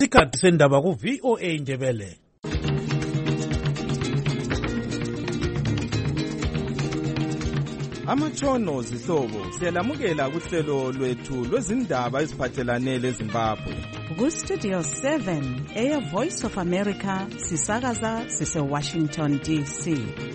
Isikhathi sendaba ku VOA Ndebele. Amatshono zihlobo siyalamukela kuhlelo lwethu lwezindaba eziphathelane leZimbabwe. Ku-Studio 7 Air Voice of America sisakaza sise-Washington DC.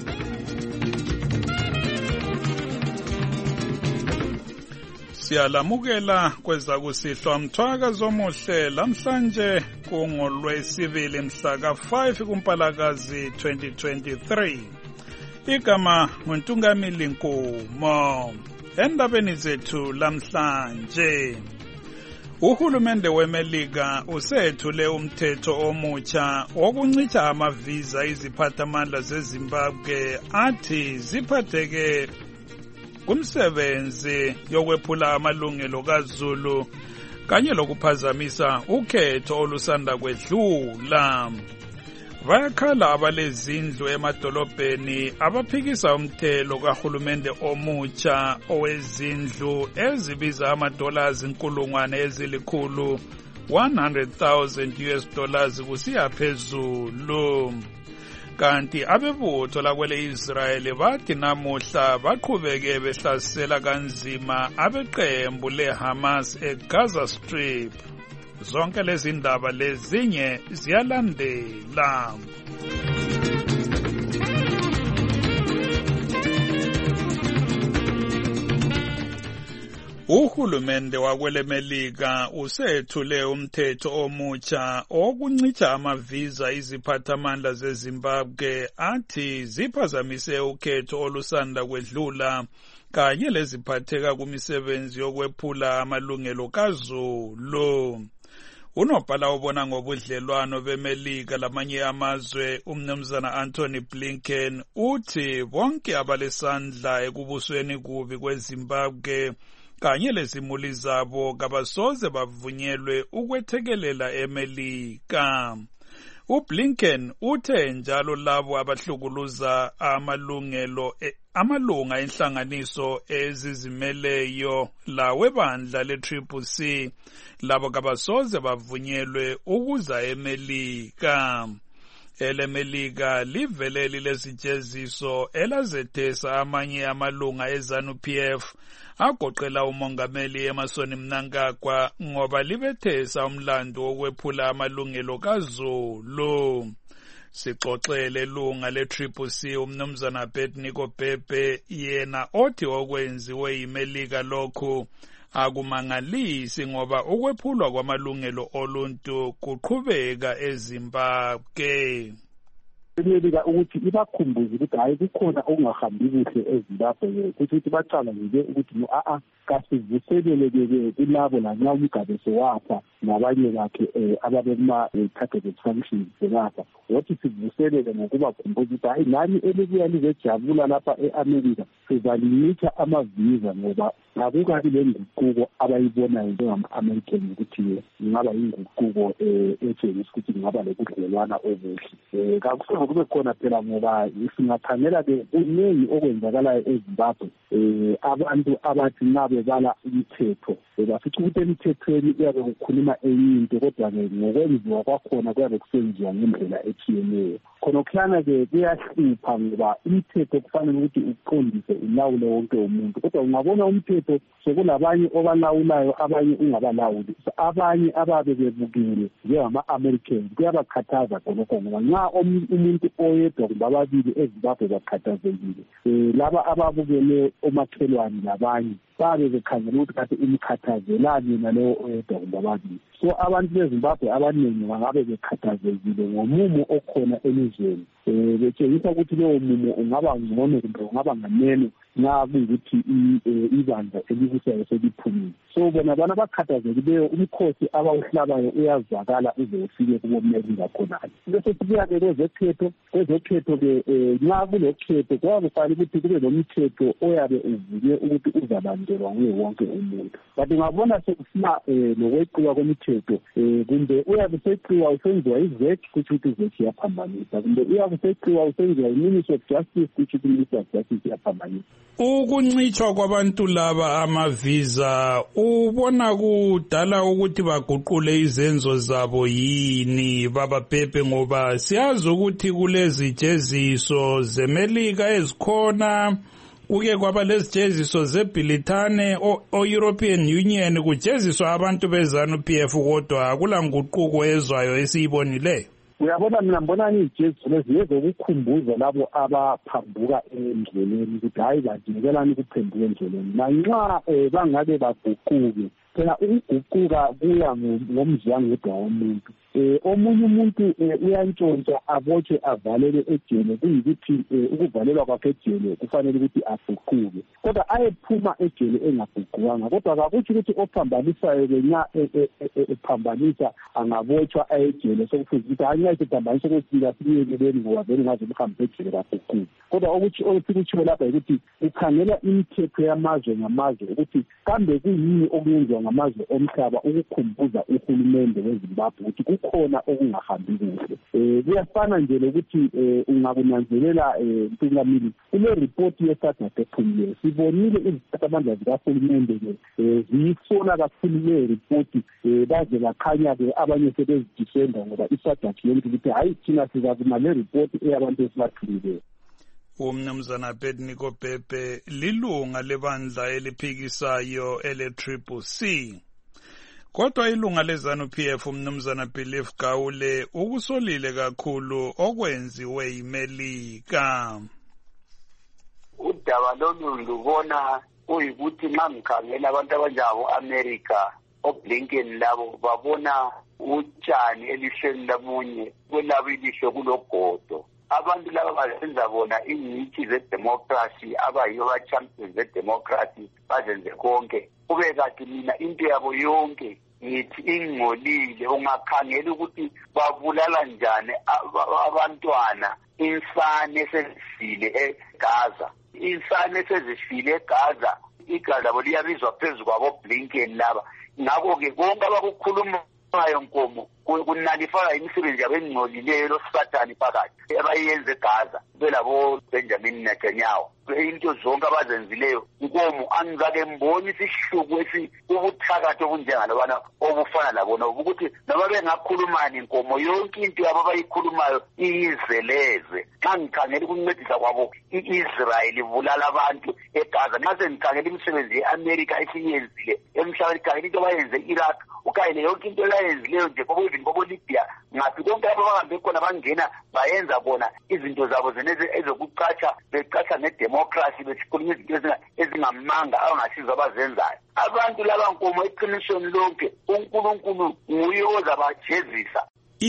Siyalamukela kweza kusihlwa mthwaka zomuhle lamhlanje kungolwesibili mhla ka-5 kuMpalakazi 2023. Igama nguNtungamili Nkomo. Endabeni zethu lamhlanje, uhulumende weMelika usethule umthetho omutsha wokuncitha amavisa iziphathamandla zeZimbabwe athi ziphatheke kumsebenzi yokwephula amalungelo kaZulu kanye lokuphazamisa ukhetho olusanda kwedlula. Bayakhala abalezindlu emadolobheni abaphikisa umthelo kahulumende omutsha owezindlu ezibiza $100,000 $100,000 kusiya phezulu. Kanti abebutho lakwele Israel bathi namuhla baqhubeke behlasela kanzima abeqembu leHamas eGaza Strip. Zonke lezi ndaba lezinye ziyalandela. Uhulumende wakwele Melika usethule umthetho omutsha wokuncitha amavisa iziphathamandla zeZimbabwe athi ziphazamise ukhetho olusanda kwedlula kanye leziphatheka kumisebenzi yokwephula amalungelo kaZulu. Unobhala obona ngobudlelwano beMelika lamanye amazwe umnumzana Anthony Blinken uthi bonke abalesandla ekubusweni kubi kweZimbabwe kanye lezimuli zabo kabasoze bavunyelwe ukwethekelela eMelika. uBlinken uthe njalo labo abahlukuluza amalunga enhlanganiso ezizimeleyo lawebandla le-CCC labo kabasoze bavunyelwe ukuza eMelika. EleMelika liveleli lesijeziso elazethesa amanye amalunga eZANU-PF agoqela umongameli Emmerson Mnangagwa ngoba libethesa umlando wokwephula amalungelo kaZulu. Sixoxele lunga le-CCC umnumzana Abednego Bhebhe yena othi okwenziwe yiMelika lokhu akumangalisi ngoba ukwephulwa kwamalungelo oluntu kuqhubeka eZimbabwe. Imelika ukuthi ibakhumbuze ukuthi hayi kukhona okungahambi kuhle eZimbabwe ukuthi bacala nje ukuthi kasivuselele kulabo lanxa uMugabe sewapha nabanye bakhe ababema-targeted sanctions selapha wothi sivuselele ngokubakhumbuza ukuthi hayi nani elibuya lizejabula lapha e-Amerika sizalimitha amaviza ngoba akukabi le nguquko abayibonayo njengama-American ukuthi ingaba yinguquko etshengisa ukuthi kungaba lokudlelwana obuhle. Kakusoke kube khona phela ngoba singakhangela-ke kuningi okwenzakalayo eZimbabwe. Abantu abathi nxa bebala imithetho bafica ukuthi emithethweni kuyabe kukhuluma enye into kodwa-ke ngokwenziwa kwakhona kuyabe kusenziwa ngendlela etshiyeneyo. Khonokhlana-ke kuyahlupha ngoba imithetho kufanele ukuthi uqondise ulawule wonke umuntu, kodwa ungabona umthetho sekulabanye obalawulayo abanye ungabalawuli. Abanye ababe bebukile njengama-Americans kuyabakhathaza khonokho ngoba nxa umuntu oyedwa kumbe ababili eZimbabwe bakhathazekile, laba ababukele omakhelwane labanye babe bekhangela ukuthi kade imkhathazelani nalowo oyedwa kumbe ababili. So abantu beZimbabwe abaningi bangabe bekhathazekile ngomumo okhona elizweni, betshengisa ukuthi lowo mumo ungaba ngcono kumbe ungaba nganeno nxa kuyikuthi ibandla elikusayo seliphumile. So bona bana bakhathazekileyo umkhosi abawuhlabayo uyazakala uze ufike kuboMelika khonale. Bese sibuya-ke kwezokhetho-ke nxa kulokhetho kuyabe kufanele ukuthi kube nomthetho oyabe uvuke ukuthi uzalandelwa nguye wonke umuntu. But ungabona sekufuna lokweqiwa kwemithetho kumbe uyabe useqiwa usenziwa iZEC kutsho ukuthi iZEC iyaphambanisa, kumbe uyabe useqiwa usenziwa iMinistry of Justice kutsho ukuthi iMinistry of Justice iyaphambanisa. Ukuncitshwa kwabantu laba amavisa ubona kudala ukuthi baguqule izenzo zabo yini baba Pepe, ngoba siyazi ukuthi kulezi jeziso zeMelika ezikhona, kuke kwaba lezi jeziso zeBrithani o-European Union, kujeziswa abantu beZANU-PF, kodwa akula nguquko ezwayo esiyibonileyo. Uyabona, mina ngibona ijeziso lezi ezokukhumbuza labo abaphambuka endleleni ukuthi hayi badingelani ukuphenduka endleleni, nanxa bangabe baguquke. Phela ukuguquka kuya ngomzwangedwa womuntu. Omunye umuntu uyantshontsha abotshwe avalele ejele, kuyikuthi ukuvalelwa kwakhe ejele kufanele ukuthi aguquke, kodwa ayephuma ejele engaguqukanga. Kodwa kakuthi ukuthi ophambanisayo nya ephambanisa angabotshwa ejele, sokufuze ukuthi hanya isiphambanisa kwesika siyekeleni ngoba vele ngaze buhambe ejele kaguquke. Kodwa okutshiwo lapha ukuthi ukhangela imithetho yamazwe ngamazwe ukuthi kambe kuyini okuyenziwa ngamazwe omhlaba ukukhumbuza uhulumende weZimbabwe ukuthi kukhona okungahambi kuhle. Kuyafana nje lokuthi ungakunanzelela Ntungamili, kule report yeSADC ephumileyo sibonile iziphathamandla zikahulumende ziyisola kakhulu le report, baze bakhanya-ke abanye sebezidifenda ngoba iSADC yonke ukuthi hayi thina sizakuma le report eyabantu esibathulileyo. Umnumzana Abednego Pepe lilunga lebandla eliphikisayo ele-CCC. Kodwa ilunga leZANU-PF umnumzana Belief Gawule ukusolile kakhulu okwenziwe yiMelika. Udaba lolu lubona kuyikuthi nxa ngikhangela abantu abanjabo America oBlinken labo babona utshani elihlweni lamunye kwelabo ilihlo kulogodo. Abantu laba bazenza bona ingcitshi zedemocracy abayiyo abachampions zedemocracy bazenze konke. Kube kathi mina into yabo yonke ngithi ingcolile, ungakhangela ukuthi babulala njani abantwana, insane esezifile eGaza. Insane esezifile eGaza, igazi labo liyabizwa phezu kwabo Blinken laba. Ngakho-ke konke abakukhulumayo Nkomo kunalifaka imisebenzi yabo engcolileyo loSathane phakathi abayenze eGaza belabo Benjamin Netanyahu. Into zonke abazenzileyo Nkomo angizake mboni isihluku ubuthakathi obunjengalobana obufana labona ukuthi noma bengakhulumani Nkomo yonke into yabo abayikhulumayo iyizeleze. Xa ngikhangela ukuncedisa kwabo i-Israel ibulala abantu eGaza, nxa sengikhangela imisebenzi ye-America esiyenzile emhlabeni, khangela into abayenze e-Iraq, ukhangele yonke into abayenzileyo nje Libya, ngaphi konke lapho bahambe khona bangena bayenza bona izinto zabo zeneze ezokucatsha, becatsha ngedemocracy, besikhuluma izinto ezingamanga abangasizo abazenzayo. Abantu laba Nkomo eqinisweni lonke uNkulunkulu nguye ozabajezisa.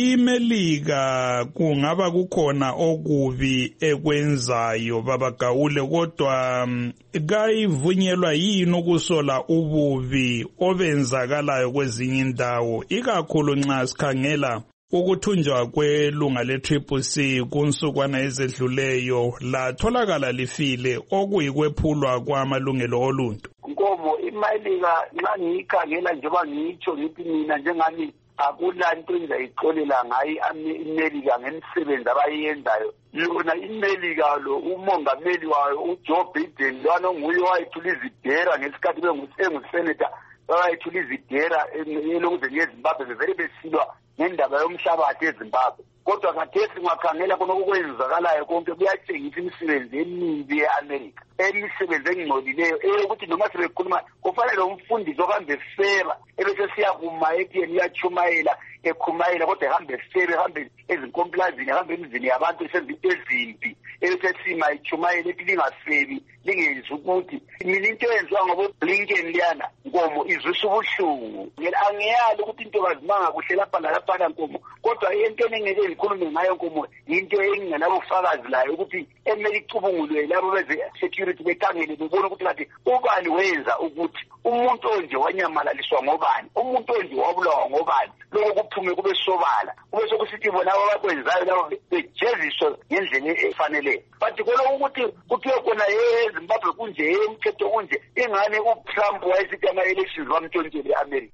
iMelika kungaba kukhona okubi ekwenzayo baba Gawule, kodwa kayivunyelwa yini ukusola ububi obenzakalayo kwezinye indawo, ikakhulu nxa sikhangela ukuthunjwa kwelunga le-CCC kunsukwana ezedluleyo latholakala lifile okuyikwephulwa kwamalungelo oluntu. Nkomo iMelika nxa ngiyikhangela njengoba ngitsho ngithi mina njengami akula nto engizayixolela ngayo iMelika ngemisebenzi abayenzayo. Yona iMelika lo umongameli wayo uJoe Biden lwana nguye owayethula izidera ngesikhathi bengusenator, wayethula izidera elokuze ngeZimbabwe bevele besilwa ngendaba yomhlabathi eZimbabwe. Kodwa khathesi ngakhangela khona okwenzakalayo konke kuyatshengisa imisebenzi emibi ye-America, imisebenzi engcolileyo ukuthi noma sebekhuluma kufanele umfundisi ohambe efeba ebesesiyakuma ekuyeni uyatshumayela ekhumayela, kodwa ehambe efeba, ehambe ezinkomplazini, ehambe emizini yabantu esenza into ezimbi, ebesesima etshumayela ethi lingafebi lingenzi ukuthi mina into eyenziwa ngoboBlinken liyana Nkomo izwisa ubuhlungu. Angiyali ukuthi intokazi mangakuhle lapha nalaphana Nkomo, kodwa into engeke ngikhulume ngayo Nkomo into engingenabufakazi layo ukuthi emele icubungulwe labo beze-security bekhangele bebona ukuthi kathi ubani wenza ukuthi umuntu onje wanyamalaliswa ngobani, umuntu onje wabulawa ngobani, lokho kuphume kube sobala, kube sokusithi bona abakwenzayo labo bejeziswe ngendlela efanele. But khona ukuthi kuthiwe khona eZimbabwe kunje, umthetho kunje, ingane uTrump wayesithi ama-elections bamtshontshele eAmerica.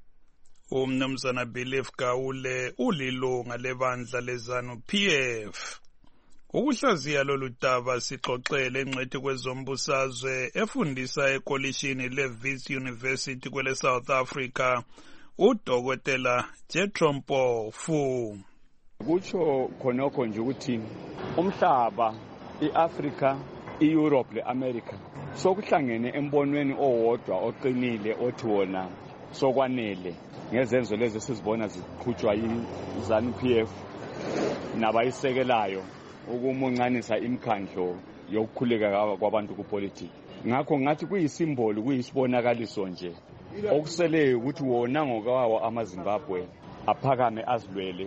Umnumzana Belief Gawule ulilunga lebandla leZANU-PF. Ukuhlaziya lolu daba sixoxele engcwethi kwezombusazwe efundisa ekolishini leWits University kwele South Africa uDokotela Jethro Mpofu. Kutsho khonokho nje ukuthi umhlaba, iAfrica, iEurope leAmerica sokuhlangene embonweni owodwa oqinile othi wona sokwanele ngezenzo lezi sizibona ziqhutshwa yiZANU-PF nabayisekelayo ukumuncanisa imikhandlo yokukhuleka kwabantu kupolitiki. Ngakho ngathi kuyisimboli, kuyisibonakaliso nje okuseleyo ukuthi wona ngokwawo amaZimbabwe aphakame azilwele,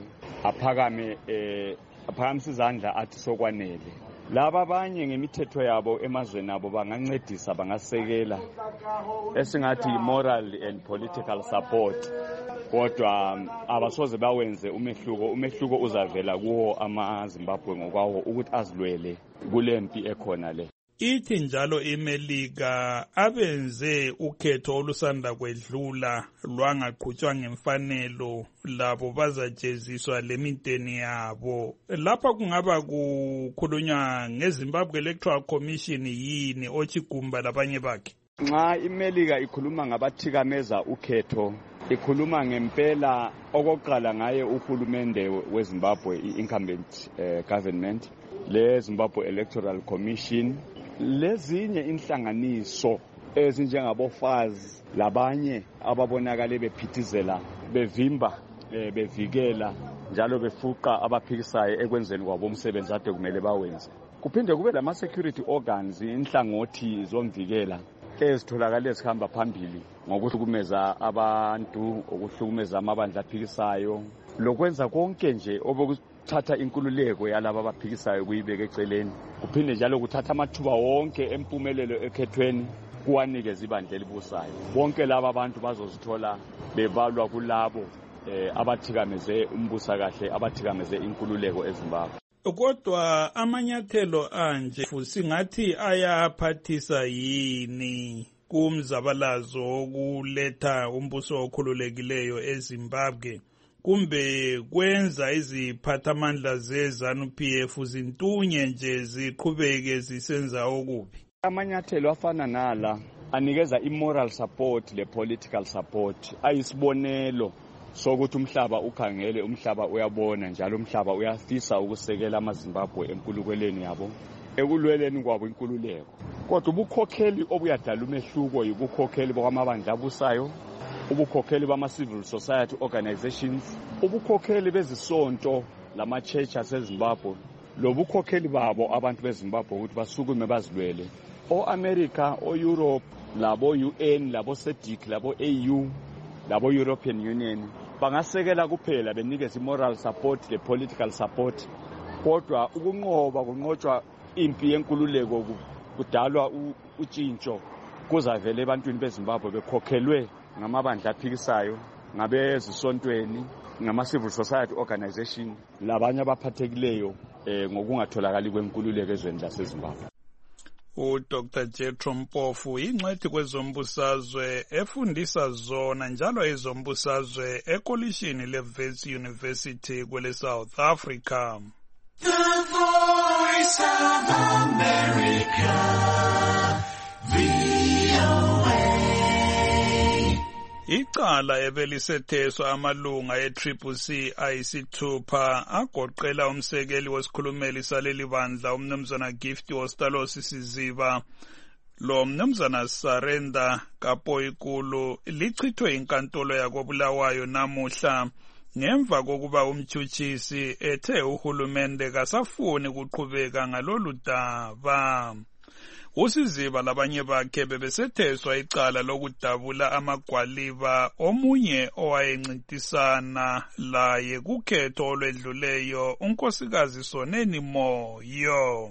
aphakamisa izandla athi sokwanele. Laba abanye ngemithetho yabo emazweni abo bangancedisa, bangasekela esingathi moral and political support, kodwa abasoze bawenze umehluko uzavela kuwo amaZimbabwe ngokwawo ukuthi azilwele kulempi ekhona le. Ithi njalo iMelika abenze ukhetho olusanda kwedlula lwangaqhutshwa ngemfanelo labo bazajeziswa leminteni yabo. Lapha kungaba kukhulunywa ngeZimbabwe Electoral Commission yini ochigumba labanye bakhe? Nxa iMelika ikhuluma ngabathikameza ukhetho, ikhuluma ngempela okokuqala ngaye uhulumende weZimbabwe, i-incumbent government, le Zimbabwe Electoral Commission, lezinye inhlanganiso ezinjengabofazi labanye ababonakale bephithizela, bevimba, bevikela njalo befuqa abaphikisayo ekwenzeni kwabo umsebenzi ade kumele bawenze. Kuphinde kube lama-security organs, inhlangothi zomvikela ezitholakala ezihamba phambili ngokuhlukumeza abantu, ukuhlukumeza amabandla aphikisayo, lokwenza konke nje obokuthatha inkululeko yalabo abaphikisayo kuyibeka eceleni. Kuphinde njalo kuthatha amathuba wonke empumelelo ekhethweni kuwanikeza ibandla elibusayo. Bonke laba abantu bazozithola bebalwa kulabo abathikameze umbusakahle, abathikameze inkululeko eZimbabwe. Kodwa amanyathelo anje singathi ayaphathisa yini kumzabalazo wokuletha umbuso okhululekileyo eZimbabwe, kumbe kwenza iziphathamandla zeZANU-PF zintunye nje ziqhubeke zisenza okubi? Amanyathelo afana nala anikeza i-moral support le-political support, ayisibonelo sokuthi umhlaba ukhangele, umhlaba uyabona njalo umhlaba uyafisa ukusekela amaZimbabwe enkulukelweni yabo, ekulweleni kwabo inkululeko. Kodwa ubukhokheli obuyadala umehluko yibukhokheli bokwamabandla abusayo, ubukhokheli bama-civil society organizations, ubukhokheli bezisonto lama-church aseZimbabwe, lobukhokheli babo abantu beZimbabwe ukuthi basukume bazilwele. O-America, o-Europe, labo-UN, labo-SADC, labo-AU, labo-European Union bangasekela kuphela benikeza i-moral support le-political support, kodwa kunqotshwa impi yenkululeko kudalwa utshintsho kuzavele ebantwini beZimbabwe bekhokhelwe ngamabandla aphikisayo, ngabezisontweni, ngama-civil society organization labanye abaphathekileyo ngokungatholakali kwenkululeko ezweni laseZimbabwe. uDr. Jethro Mpofu ingcwethi kwezombusazwe efundisa zona njalo ezombusazwe ekolishini leWits University kwele South Africa. The Voice of America, VOA. Icala ebelisetheswa amalunga e-CCC ayisithupha agoqela umsekeli wesikhulumeli saleli bandla umnumzana Gift Ostalosi Siziba lo mnumzana Sarenda Kapoyikulu lichithwe inkantolo yakobulawayo namuhla ngemva kokuba umtshutshisi ethe uhulumende kasafuni kuqhubeka ngalolu daba. uSiziba labanye bakhe bebesetheswa icala lokudabula amagwaliba omunye owayencintisana laye kukhetho olwedluleyo unkosikazi Soneni Moyo.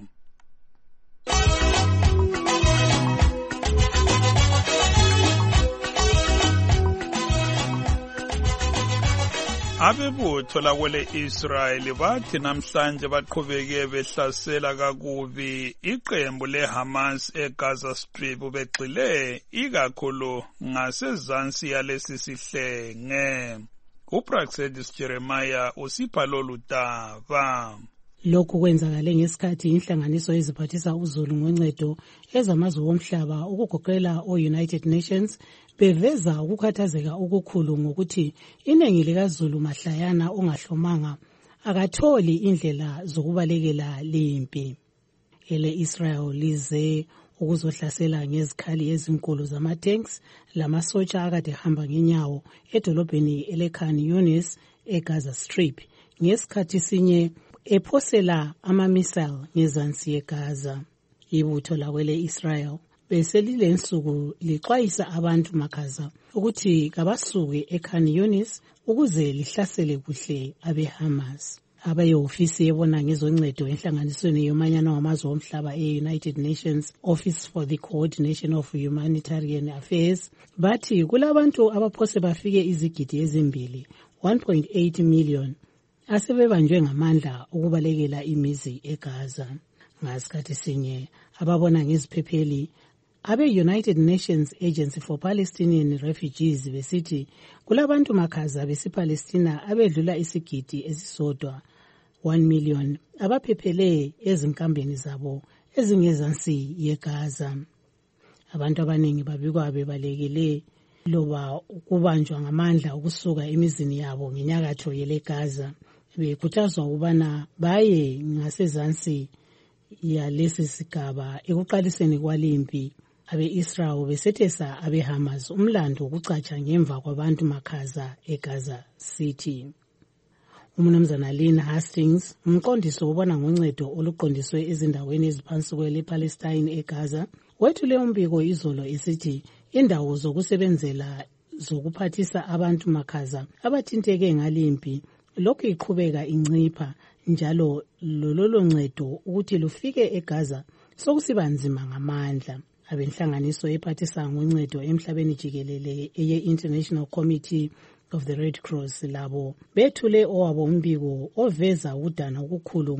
Abebutho lakwele Israel bathi namhlanje baqhubeke behlasela kakubi iqembu leHamas eGaza Strip begxile ikakhulu ngasezansi yalesi sihlenge. uPraxedis Jeremiah usipha lolu daba. Lokhu kwenzakale ngesikhathi inhlanganiso eziphathisa uzulu ngoncedo ezamazwe womhlaba ukugoqela o-United Nations beveza ukukhathazeka okukhulu ngokuthi iningi likaZulu mahlayana ongahlomanga akatholi indlela zokubalekela lempi. Ele-Israel lize ukuzohlasela ngezikhali ezinkulu zama-tanks lamasotsha akade hamba ngenyawo edolobheni ele-Khan Yunis eGaza Strip ngesikhathi sinye ephosela ama-missile ngezansi yeGaza. Ibutho lakwele-Israel beselile nsuku lixwayisa abantu makhaza ukuthi kabasuke eKhan Yunis ukuze lihlasele kuhle abe-Hamas. Abeyehofisi ebona ngezoncedo enhlanganisweni yomanyano wamazwe omhlaba e-United Nations Office for the Coordination of Humanitarian Affairs bathi kulabantu abaphose bafike izigidi ezimbili 1.8 million asebebanjwe ngamandla ukubalekela imizi eGaza. Ngasikhathi sinye ababona ngeziphepheli abe-United Nations Agency for Palestinian Refugees besithi kulabantu makhaza besipalestina abedlula isigidi esisodwa 1 million abaphephele ezinkambeni zabo ezingezansi yeGaza. Abantu abaningi babikwa bebalekele loba ukubanjwa ngamandla ukusuka emizini yabo ngenyakatho yeleGaza bekhuthazwa ukubana baye ngasezansi yalesi sigaba ekuqaliseni kwalempi. Abe-Israel besethesa abe-Hamas umlando ukucatsha ngemva kwabantu makhaza eGaza City. Umnumzana Lynn Hastings, umqondisi wobona ngoncedo oluqondiswe ezindaweni eziphansi kwele-Palestine eGaza, wethule umbiko izolo esithi indawo zokusebenzela zokuphathisa abantu makhaza abathinteke ngalimpi lokhu iqhubeka incipha njalo lolo ncedo ukuthi lufike eGaza sokusiba nzima ngamandla. Abenhlanganiso ephathisa ngoncedo emhlabeni jikelele eye-International Committee of the Red Cross labo bethule owabo umbiko oveza udana okukhulu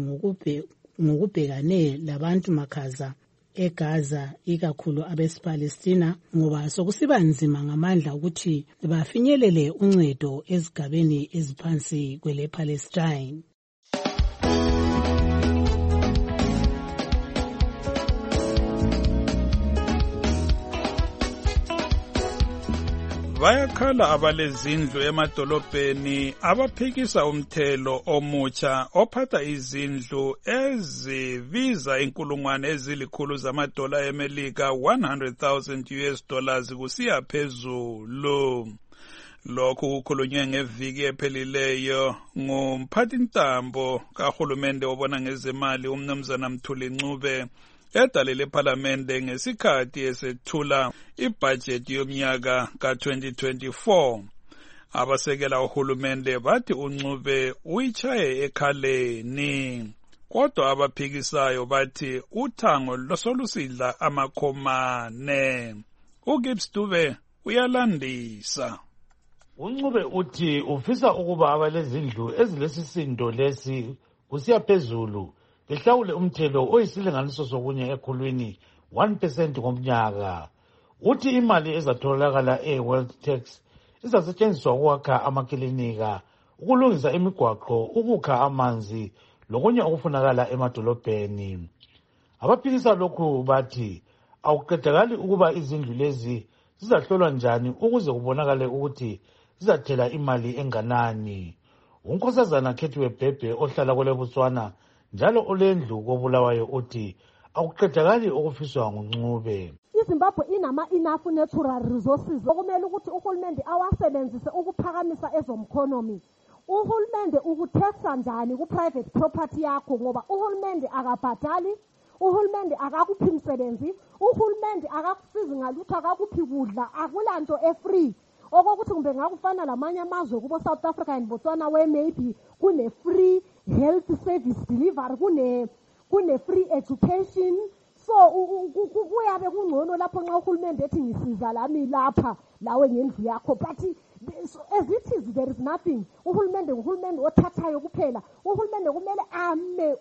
ngokubhekane labantu makhaza eGaza ikakhulu abesipalestina ngoba sokusiba nzima ngamandla ukuthi bafinyelele uncedo ezigabeni eziphansi kwele-Palestine. Bayakhala abalezindlu emadolobheni abaphikisa umthelo omutsha ophatha izindlu ezibiza inkulungwane ezilikhulu zamadola eMelika 100,000 US dollars kusiya phezulu. Lokhu kukhulunywe ngeviki ephelileyo ngumphathintambo kahulumende obona ngezemali umnumzana Mthuli Ncube edale lePhalamende ngesikhathi esethula ibhajethi yomnyaka ka-2024. Abasekela uhulumende bathi uNcube uyichaye ekhaleni. Kodwa abaphikisayo bathi uthango losolusidla amakhomane. uGibbs Dube uyalandisa. uNcube uthi ufisa ukuba abalezindlu ezilesisindo lesi kusiya phezulu behlawule umthelo oyisilinganiso sokunye ekhulwini 1% ngomnyaka. Uthi imali ezatholakala e-Wealth Tax izasetshenziswa ukwakha amakilinika, ukulungisa imigwaqo, ukukha amanzi lokunye okufunakala emadolobheni. Abaphikisa lokhu bathi akuqedakali ukuba izindlu lezi zizahlolwa njani ukuze kubonakale ukuthi zizathela imali enganani. uNkosazana Khethiwe Bhebhe ohlala kweleBotswana njalo olendlu koBulawayo uthi akuqedakali okufiswa nguNcube. iZimbabwe enough natural resources okumele ukuthi uhulumende awasebenzise ukuphakamisa ezomkhonomi. Uhulumende ukuthetha njani ku-private property yakho ngoba uhulumende akabhadali, uhulumende akakuphi umsebenzi, uhulumende akakusizi ngalutho, akakuphi kudla, akulanto e-free. Okokuthi kumbe ngakufana lamanye amazwe kubo South Africa and Botswana where maybe kune-free health service delivery, kune-free education. So kuyabe kungcono lapho nxa uhulumende ethi ngisiza lami lapha lawe ngendlu yakho, but as it is there is nothing. Uhulumende othathayo kuphela. Uhulumende kumele ame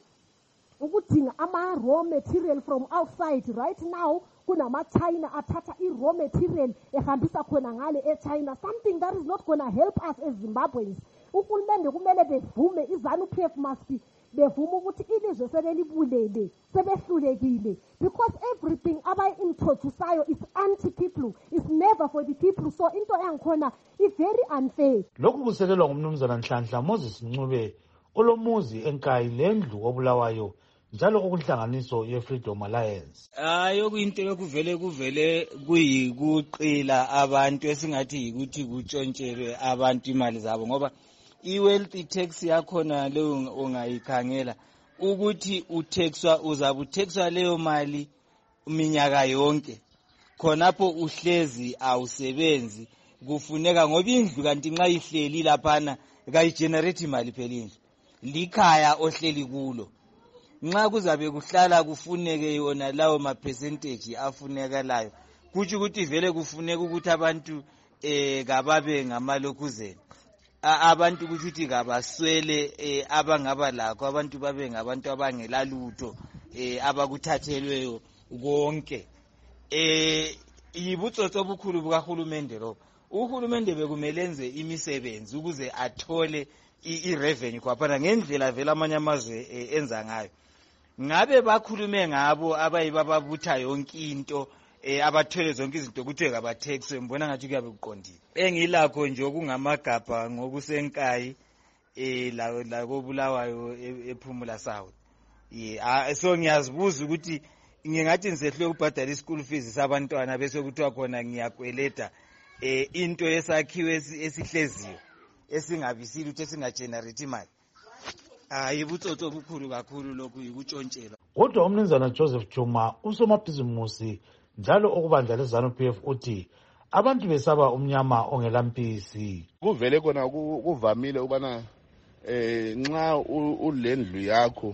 ukudinga ama-raw material from outside. Right now kunama-China athatha i-raw material ehambisa khona ngale e-China, something that is not going to help us as Zimbabweans. Uhulumende kumele bevume, iZANU-PF must bevuma ukuthi ilizwe sebelibulele sebehlulekile, because everything abayi-introduceayo is anti-people, is never for the people. So into yangikhona i-very unfair. Lokhu kusekelwa ngumnumzana Nhlanhla Moses Ncube olomuzi enkayi lendlu obulawayo njalo okunhlanganiso ye-Freedom Alliance. Yokuyinto yokuvele kuyikuqila abantu esingathi yikuthi kutshontshelwe abantu imali zabo, ngoba i-wealth tax yakhona leyo ungayikhangela ukuthi uzabuthexwa leyo mali minyaka yonke, khonapho uhlezi awusebenzi, kufuneka ngoba indlu kanti nxa ihleli laphana kayigenerate imali phela indlu, likhaya ohleli kulo. Nxa kuzabe kuhlala kufuneke yona lawo ma-percentage afunekalayo, kutsho ukuthi vele kufuneka ukuthi abantu kababe ngamalokhuzeni, abantu kuthi kabaswele abangaba lakho, abantu babe ngabantu abangelalutho abakuthathelweyo konke. Yibutsotsi obukhulu bukahulumende lo. Uhulumende bekumele enze imisebenzi ukuze athole i-revenue kwaphana ngendlela vele amanye amazwe enza ngayo. Ngabe bakhulume ngabo abayibababutha yonke into abathole zonke izinto kuthiwe kabathexwe, mbona ngathi kuyabe kuqondile. Engilakho nje okungamagabha ngokusenkayi lakobulawayo ePhumula South. So ngiyazibuza ukuthi ngingathi ngisehlwe ukubhadala i-school fees sabantwana bese kuthiwa khona ngiyakweleta into yesakhiwo esihleziyo esingabisile ukuthi esingagenerate imali. Yibutsotsi obukhulu kakhulu lokhu, yikutshontshela. Kodwa umnumzana Joseph Chuma usomabhizimusi njalo okubandla le-ZANU-PF uthi abantu besaba umnyama ongelampisi. Kuvele kona kuvamile ubana nxa ulendlu yakho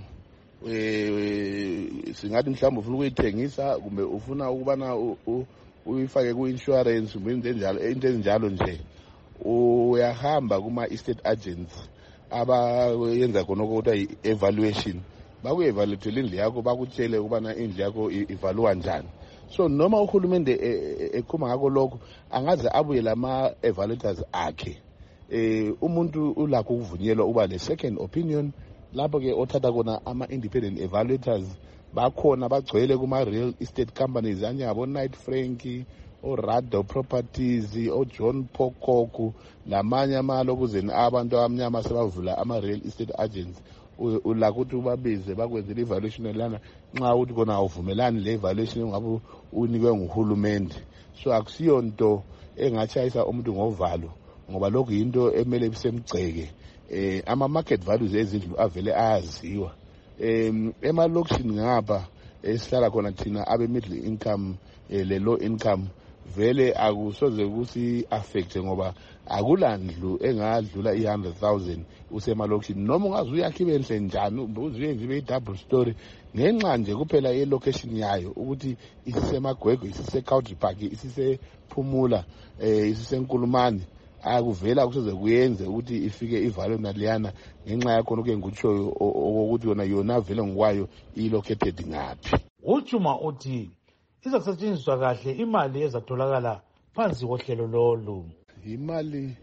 singathi mhlawumbe ufuna ukuyithengisa kumbe ufuna ukubana uyifake ku-insurance kumbe into ezinjalo nje, uyahamba kuma-estate agents abayenza khonoko kuthiwa i-evaluation, baku-evaluatele indlu yakho, bakutshele ukubana indlu yakho ivaluwa njani. So noma uhulumende ekhuma ngakho lokho angaze abuye lama-evaluators akhe, umuntu ulakho ukuvunyelwa uba le-second opinion. Lapho-ke othatha khona ama-independent evaluators bakhona bagcwele kuma-real estate companies anjengabo-Knight Frank, o-Rado Properties, o-John Pocock namanye amalokuzeni abantu abamnyama sebavula ama-real estate agents. Ulakho ukuthi ubabize bakwenzela i-evaluation lana nxa uthi khona awuvumelani le-evaluation ngabe unikwe nguhulumende. So akusiyo nto engatshayisa umuntu ngovalo, ngoba lokhu yinto emele bisemgceke. Ama-market values ezindlu avele ayaziwa. Emalokishini ngapha esihlala khona thina abe-middle income le-low income, vele akusoze ukuthi affecte ngoba akulandlu engadlula i-100,000 usemalokishini. Noma ungaze uyakhe ibe nhle njani, uzuyenze ibe i-double story, ngenxa nje kuphela ye-location yayo ukuthi isisemagwegwe, isise-Country Park, isisePhumula, isisenkulumane, akuvela kusoze kuyenze ukuthi ifike ivalo naliyana ngenxa yakhona kuke ngikutshoyo ukuthi yona vele ngokwayo i-located ngaphi. UChuma uthi izakusetshenziswa kahle imali ezatholakala phansi kohlelo lolu. Imali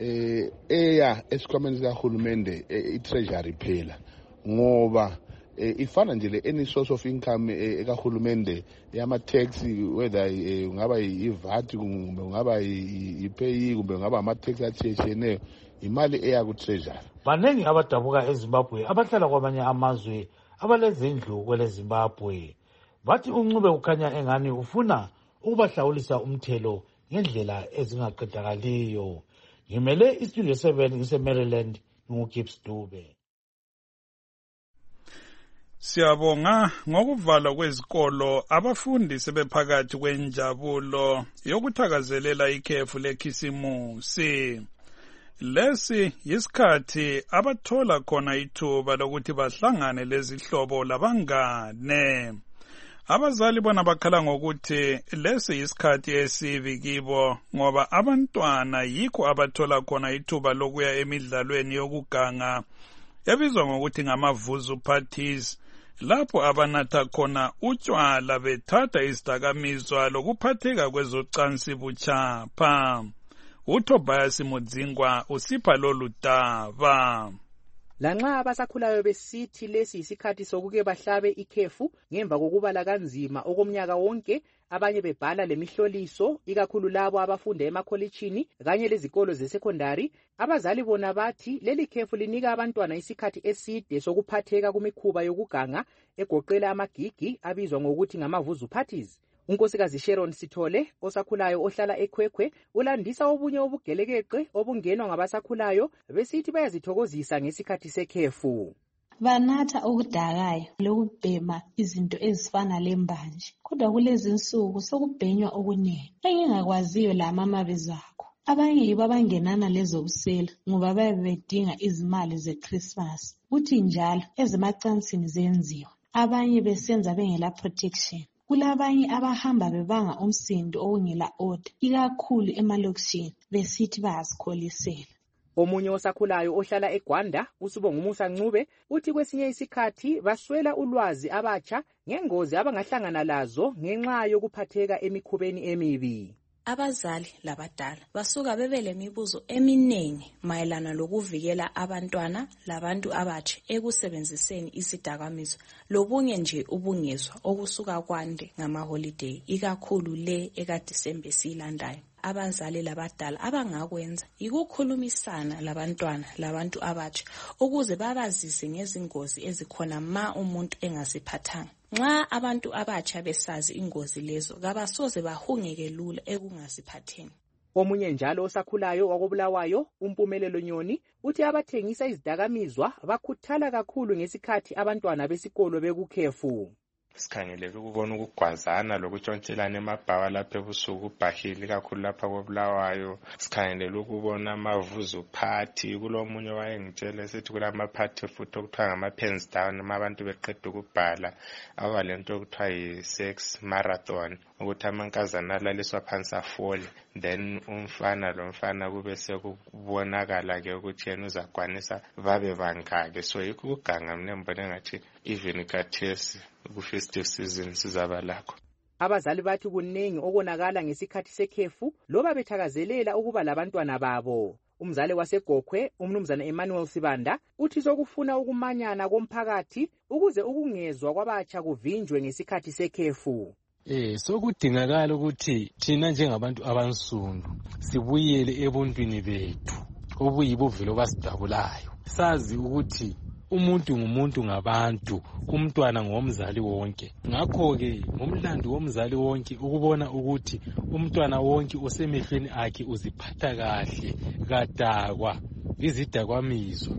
eya esikhwameni sikahulumende i-treasury phela, ngoba ifana nje le-any source of income ekahulumende yama-tax, whether ungaba i-VAT kumbe ungaba i-pay kumbe ungaba ama-tax atshiyetshiyeneyo, imali eya ku-treasury. Baningi abadabuka eZimbabwe abahlala kwamanye amazwe abalezindlu kwele Zimbabwe. Bathi uNcube ukhanya engani ufuna ukubahlawulisa umthelo ngendlela ezingaqedakaliyo. Ngimele iStudio 7 ngise-Maryland, nginguGibbs Dube. Siyabonga. Ngokuvalwa kwezikolo, abafundi sebephakathi kwenjabulo yokuthakazelela ikhefu lekhisimusi. Lesi yisikhathi abathola khona ithuba lokuthi bahlangane lezihlobo labangane. Abazali bona bakhala ngokuthi lesi yisikhathi esibi kibo ngoba abantwana yikho abathola khona ithuba lokuya emidlalweni yokuganga ebizwa ngokuthi ngamavuzu parties, lapho abanatha khona utshwala bethatha izidakamizwa lokuphatheka kwezocansi buchapha. UTobias Mudzingwa usipha lolu daba. Lanxa abasakhulayo besithi lesi isikhathi sokuke bahlabe ikhefu ngemva kokubala kanzima okomnyaka wonke, abanye bebhala lemihloliso ikakhulu labo abafunda emakholitshini kanye lezikolo zesekondari, abazali bona bathi leli khefu linika abantwana isikhathi eside sokuphatheka kumikhuba yokuganga egoqela amagigi abizwa ngokuthi ngamavuzu parties. Unkosikazi Sharon Sithole osakhulayo ohlala eKhwekhwe ulandisa obunye obugelekeqe obungenwa ngabasakhulayo besithi bayazithokozisa ngesikhathi sekhefu. Banatha okudakayo lokubhema izinto ezifana lembanje, kodwa kulezi insuku sokubhenywa okuningi. Engingakwaziyo la mama bezakho, abanye yibo abangenana lezokusela ngoba bayabe bedinga izimali zeChristmas, kuthi njalo ezemacansini zenziwa, abanye besenza bengela protection. Kulabanye abahamba bebanga umsindo okungela order, ikakhulu emalokishini besithi bayazikholisela. Omunye osakhulayo ohlala eGwanda, uSibongumusa Ncube, uthi kwesinye isikhathi baswela ulwazi abatsha ngengozi abangahlangana lazo ngenxa yokuphatheka emikhubeni emibi. Abazali labadala basuka bebe lemibuzo eminengi mayelana lokuvikela abantwana labantu abatsha ekusebenziseni isidakamizwa lobunye nje ubungezwa okusuka kwande ngamaholiday ikakhulu le ekaDisemba silandayo. Abazali labadala abangakwenza ikukhulumisana labantwana labantu abatsha ukuze babazise ngezingozi ezikhona ma umuntu engasiphathanga. Nxa abantu abatsha besazi ingozi lezo kabasoze bahungeke lula ekungasiphatheni. Omunye njalo osakhulayo wakobulawayo uMpumelelo Nyoni uthi abathengisa izidakamizwa bakhuthala kakhulu ngesikhathi abantwana besikolo bekukhefu. Sikhangelele ukubona ukugwazana lokuntshontshelana emabhawa lapha ebusuku ubhahili kakhulu lapha kobulawayo. Sikhangelele ukubona amavuzu party, kulomunye wayengitshela sithi kulama party futhi okuthiwa ngama-pens down abantu beqeda ukubhala abalento okuthiwa yi-sex marathon, ukuthi amankazana alaliswa phansi afole, then umfana lomfana kube sekubonakala ke ukuthi yena uzakwanisa babe bangake. So yikho ukuganga mina ngibone ngathi even khathesi ku-festive season sizaba lakho. Abazali bathi kuningi okonakala ngesikhathi sekhefu loba bethakazelela ukuba labantwana babo. Umzali waseGokhwe, umnumzana Emmanuel Sibanda, uthi sokufuna ukumanyana komphakathi ukuze ukungezwa kwabatsha kuvinjwe ngesikhathi sekhefu. Sokudingakala ukuthi thina njengabantu abansundu sibuyele ebuntwini bethu obuyibuvelo basidabulayo. Sazi ukuthi umuntu ngumuntu ngabantu, umntwana ngomzali wonke. Ngakho-ke ngomlando womzali wonke ukubona ukuthi umntwana wonke osemehlweni akhe uziphatha kahle, kadakwa izidakwamizwa,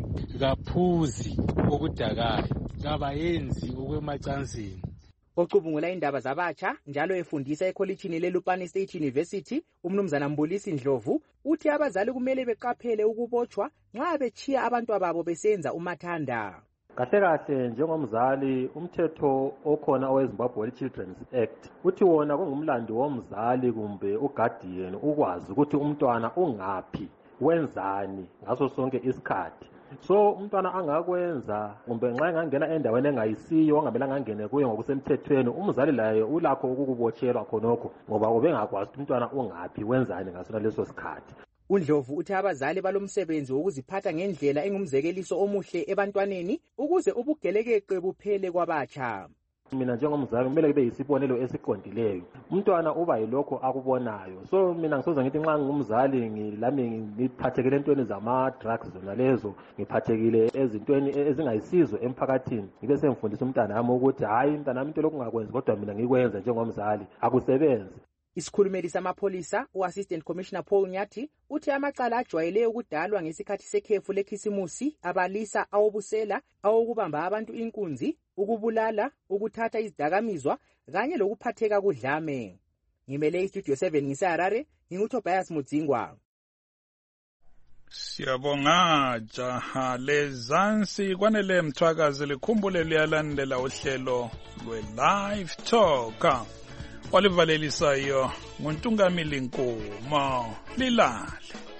kaphuzi okudakayo, kabayenzi okwemacansini. Ocubungula indaba zabatsha njalo efundisa ekholitshini leLupane State University, umnumzana Mbulisi Ndlovu uthi abazali kumele beqaphele ukubotshwa nxa bechiya abantwababo besenza umathanda. Kahle kahle njengomzali umthetho okhona oweZimbabwe Children's Act uthi wona kungumlando womzali kumbe uguardian ukwazi ukuthi umntwana ungaphi, wenzani ngaso sonke isikhathi. So umntwana angakwenza kumbe nxa engangena endaweni engayisiyo ongamela angene kuyo ngokusemthethweni, umzali laye ulakho ukukubotshelwa khonokho ngoba ubengakwazi ukuthi umntwana ungaphi, wenzani ngasona leso sikhathi. uNdlovu uthi abazali balomsebenzi wokuziphatha ngendlela engumzekeliso omuhle ebantwaneni ukuze ubugelekeqe buphele kwabatsha. Mina njengomzali kumele kube yisibonelo esiqondileyo. Umntwana uba yilokho akubonayo. So mina ngisoze ngithi nxa ngumzali ngilami ngiphathekile entweni zama-drugs zona lezo, ngiphathekile ezintweni ezingayisizo emphakathini, ngibe semfundisa umntana wami ukuthi hayi mntana wami into lokungakwenzi kodwa mina ngikwenza njengomzali akusebenzi. Isikhulumeli samapholisa u-Assistant Commissioner Paul Nyathi uthi amacala ajwayele ukudalwa ngesikhathi sekhefu lekhisimusi abalisa awobusela, awokubamba abantu inkunzi, ukubulala, ukuthatha izidakamizwa kanye lokuphatheka kudlame. Ngimele iStudio 7 ngiseHarare, nginguTobias Mudzingwa. Siyabonga jaha lezansi kwanele mthwakazi likhumbule liyalandela uhlelo lwe-Live Talk. Olivalelisayo nguntungamili Nkuma lilale.